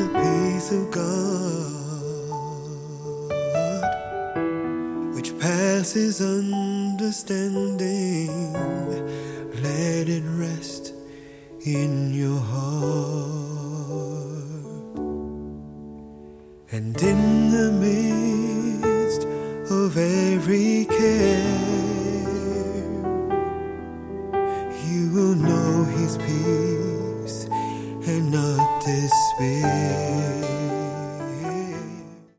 the peace of God, which passes understanding, let it rest in your heart. And in the midst of every care, you will know His peace.